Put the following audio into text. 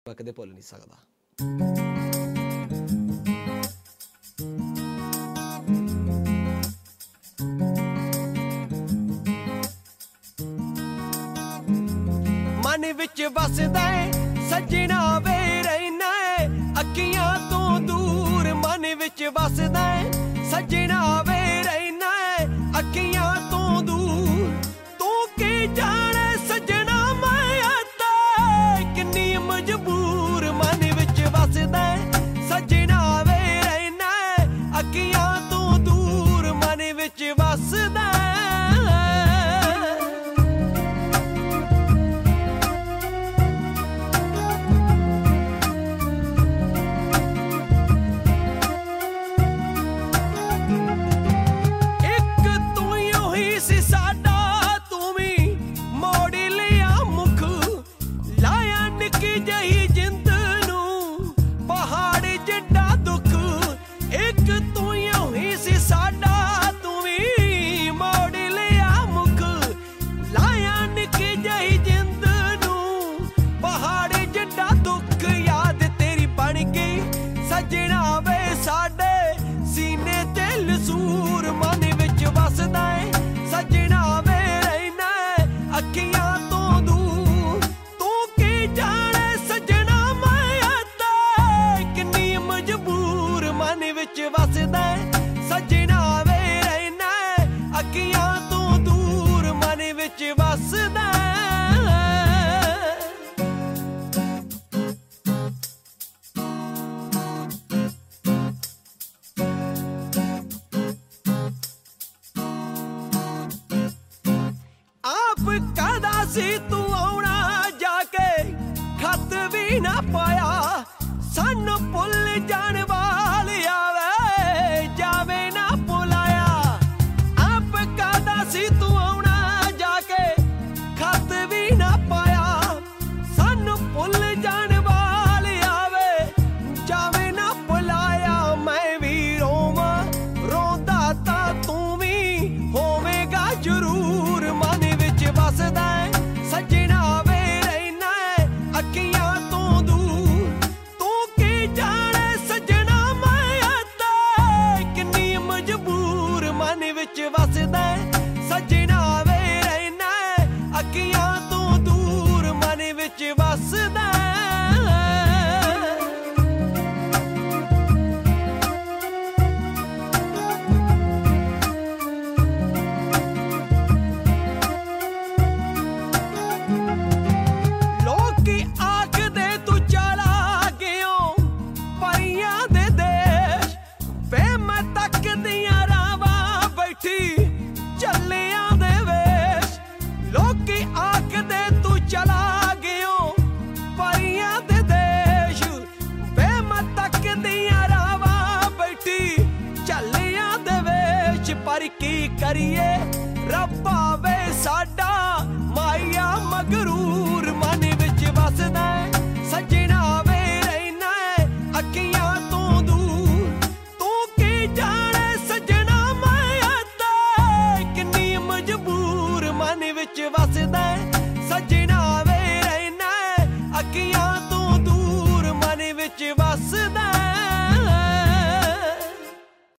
ਮੈਂ ਕਦੇ ਭੁੱਲ ਨਹੀਂ ਸਕਦਾ। ਮਨ ਵਿੱਚ ਵਸਦਾ ਸੱਜਣਾ ਵੇ ਰਹਿਣਾ ਅੱਖੀਆਂ ਤੋਂ ਦੂਰ, ਮਨ ਵਿੱਚ ਵਸਦਾ ਸੱਜਣਾ ਵੇ ਰਹਿਣਾ ਅੱਖੀਆਂ ਤੋਂ ਦੂਰ। ਤੂੰ ਕੀ ਜਾਣੇ ਸੱਜਣਾ ਮੈਂ ਤਾਂ ਕਿੰਨੀ ਮਜਬੂਰ, ਮਨ ਵਿੱਚ ਵਸਦਾ ਸੱਜਣਾ ਵੇ ਰਹਿਣਾ ਅੱਖੀਆਂ ਤੋਂ ਦੂਰ, ਮਨ ਵਿੱਚ ਵਸਦਾ। ਸੱਜਣਾ ਵੇ ਸਾਡੇ ਸੀਨੇ ਤੇ ਲਸੂਰ, ਮਨ ਵਿੱਚ ਵਸਦਾ ਸੱਜਣਾ ਵੇ ਰਹਿਣਾ ਅੱਖੀਆਂ ਤੋਂ ਦੂਰ। ਤੂੰ ਕੀ ਜਾਣੇ ਸੱਜਣਾ ਮੈਂ ਤਾਂ ਕਿੰਨੀ ਮਜਬੂਰ, ਮਨ ਵਿੱਚ ਵਸਦਾ ਸੱਜਣਾ ਵੇ ਰਹਿਣਾ ਅੱਖੀਆਂ ਤੋਂ ਦੂਰ, ਮਨ ਵਿੱਚ ਵਸਦਾ। ਕਦਾ ਸੀ ਤੂੰ ਆਉਣਾ ਜਾ ਕੇ ਖਤ ਵੀ ਨਾ ਪਾਇਆ, ਸਾਨੂੰ ਭੁੱਲ ਜਾਣ ਵਾਲਿਆ ਵੇ ਜਾਵੇ ਨਾ ਭੁਲਾਇਆ। ਆਪ ਕਦਾ ਸੀ ਤੂੰ ਆਉਣਾ ਜਾ ਕੇ ਖਤ ਵੀ ਨਾ ਪਾਇਆ, ਸਾਨੂੰ ਭੁੱਲ ਜਾਣ ਵਾਲਿਆ ਵੇ ਜਾਵੇ ਨਾ ਭੁਲਾਇਆ। ਮੈਂ ਵੀ ਰੋਵਾਂ ਰੋਂਦਾ ਤਾਂ ਤੂੰ ਵੀ ਹੋਵੇਗਾ ਜ਼ਰੂਰ, ਮਨ ਵਸਦਾ ਸੱਜਣਾ ਵੇ ਰਹਿਣਾ ਅੱਖੀਆਂ ਤੋਂ ਦੂਰ। ਤੂੰ ਕੀ ਜਾਣੇ ਸੱਜਣਾ ਮੈਂ ਤਾਂ ਕਿੰਨੀ ਮਜਬੂਰ, ਮਨ ਵਿੱਚ ਵਸਦਾ ਸੱਜਣਾ ਵੇ ਰਹਿਣਾ ਅੱਖੀਆਂ ਤੋਂ ਦੂਰ, ਮਨ ਵਿੱਚ ਵਸਦਾ। ਪਰ ਕੀ ਕਰੀਏ ਰੱਬਾ ਵੇ ਸਾਡਾ ਮਾਇਆ ਮਗਰੂਰ, ਮਨ ਵਿੱਚ ਵਸਦਾ ਸੱਜਣਾ ਵੇ ਰਹਿਣਾ ਅੱਖੀਆਂ ਤੋਂ ਦੂਰ। ਤੂੰ ਕੀ ਜਾਣੇ ਸੱਜਣਾ ਮੈਂ ਤਾਂ ਕਿੰਨੀ ਮਜਬੂਰ, ਮਨ ਵਿੱਚ ਵਸਦਾ ਸੱਜਣਾ